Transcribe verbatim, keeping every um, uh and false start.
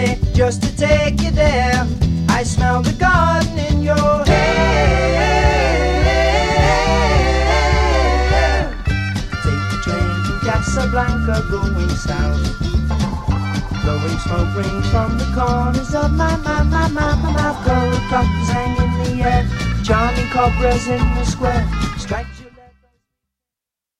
me just to take you there. I smell the garden in your hair. Take the train from Casablanca going south, blowing smoke rings from the corners of my, my, my, my, my mouth. Gold buttons hang in the air, charming cobras in the square.